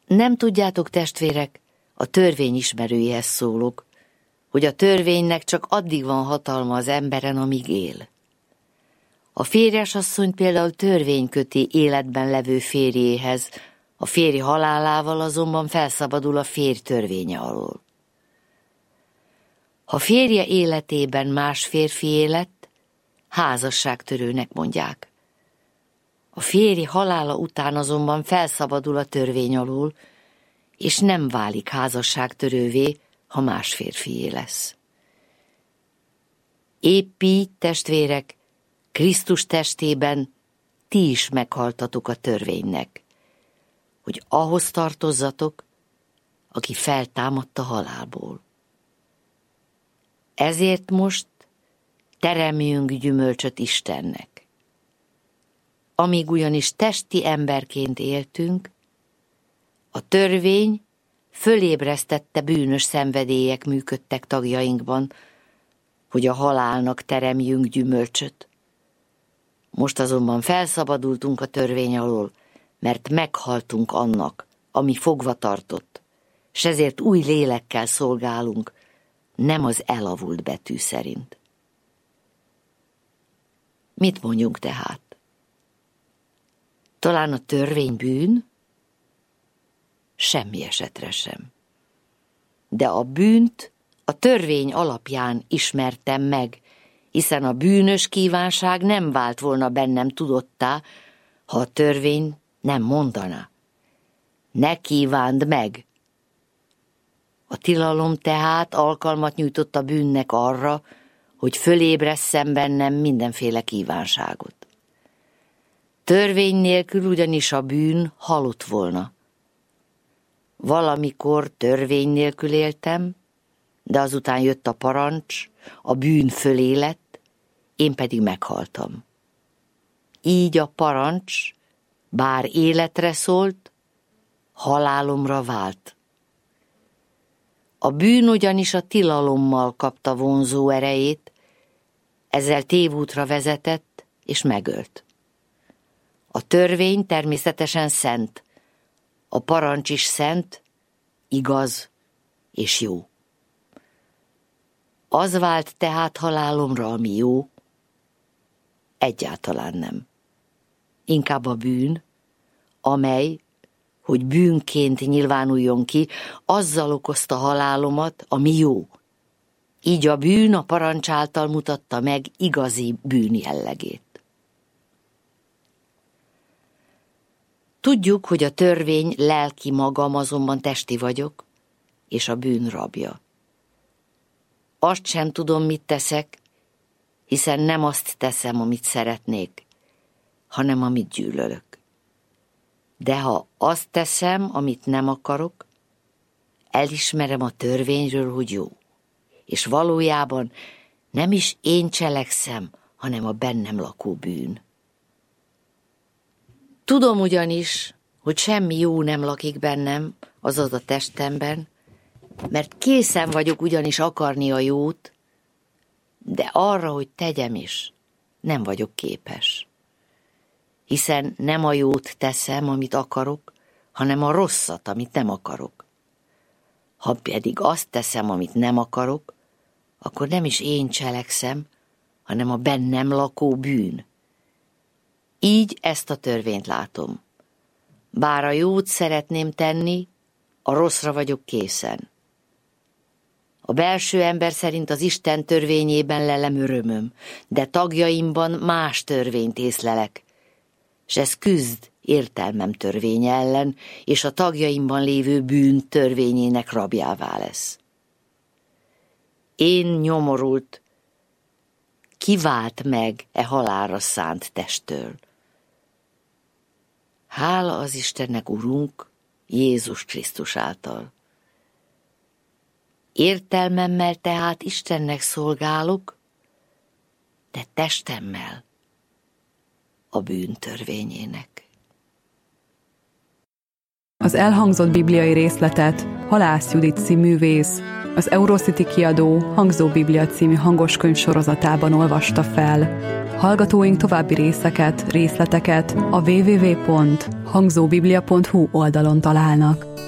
Nem tudjátok, testvérek, a törvény ismerőihez szólok, hogy a törvénynek csak addig van hatalma az emberen, amíg él. A férjesasszony például törvény köti életben levő férjéhez, a férj halálával azonban felszabadul a férj törvénye alól. Ha férje életében más férfié lett, házasságtörőnek mondják. A férj halála után azonban felszabadul a törvény alól, és nem válik házasságtörővé, ha más férfié lesz. Épp így, testvérek, Krisztus testében ti is meghaltatok a törvénynek, hogy ahhoz tartozzatok, aki feltámadt a halálból. Ezért most teremjünk gyümölcsöt Istennek. Amíg ugyanis testi emberként éltünk, a törvény fölébresztette bűnös szenvedélyek működtek tagjainkban, hogy a halálnak teremjünk gyümölcsöt. Most azonban felszabadultunk a törvény alól, mert meghaltunk annak, ami fogva tartott, s ezért új lélekkel szolgálunk, nem az elavult betű szerint. Mit mondjunk tehát? Talán a törvény bűn? Semmi esetre sem. De a bűnt a törvény alapján ismertem meg, hiszen a bűnös kívánság nem vált volna bennem tudottá, ha a törvény nem mondaná. Ne kívánd meg! A tilalom tehát alkalmat nyújtott a bűnnek arra, hogy fölébresszen bennem mindenféle kívánságot. Törvény nélkül ugyanis a bűn halott volna. Valamikor törvény nélkül éltem, de azután jött a parancs, a bűn fölé lett, én pedig meghaltam. Így a parancs, bár életre szólt, halálomra vált. A bűn ugyanis a tilalommal kapta vonzó erejét, ezzel tévútra vezetett és megölt. A törvény természetesen szent, a parancs is szent, igaz és jó. Az vált tehát halálomra, ami jó? Egyáltalán nem. Inkább a bűn, amely, hogy bűnként nyilvánuljon ki, azzal okozta halálomat, ami jó. Így a bűn a parancs által mutatta meg igazi bűn jellegét. Tudjuk, hogy a törvény lelki magam, azonban testi vagyok, és a bűn rabja. Azt sem tudom, mit teszek, hiszen nem azt teszem, amit szeretnék, hanem amit gyűlölök. De ha azt teszem, amit nem akarok, elismerem a törvényről, hogy jó. És valójában nem is én cselekszem, hanem a bennem lakó bűn. Tudom ugyanis, hogy semmi jó nem lakik bennem, azaz a testemben, mert készen vagyok ugyanis akarni a jót, de arra, hogy tegyem is, nem vagyok képes. Hiszen nem a jót teszem, amit akarok, hanem a rosszat, amit nem akarok. Ha pedig azt teszem, amit nem akarok, akkor nem is én cselekszem, hanem a bennem lakó bűn. Így ezt a törvényt látom. Bár a jót szeretném tenni, a rosszra vagyok készen. A belső ember szerint az Isten törvényében lelem örömöm, de tagjaimban más törvényt észlelek, s ez küzd értelmem törvénye ellen, és a tagjaimban lévő bűn törvényének rabjává lesz. Én nyomorult, kivált meg e halálra szánt testtől. Hála az Istennek, Urunk, Jézus Krisztus által. Értelmemmel tehát Istennek szolgálok, de testemmel a bűn törvényének. Az elhangzott bibliai részletet Halász Judit színművész az Eurocity kiadó Hangzó Biblia című hangoskönyv sorozatában olvasta fel. Hallgatóink további részleteket a www.hangzóbiblia.hu oldalon találnak.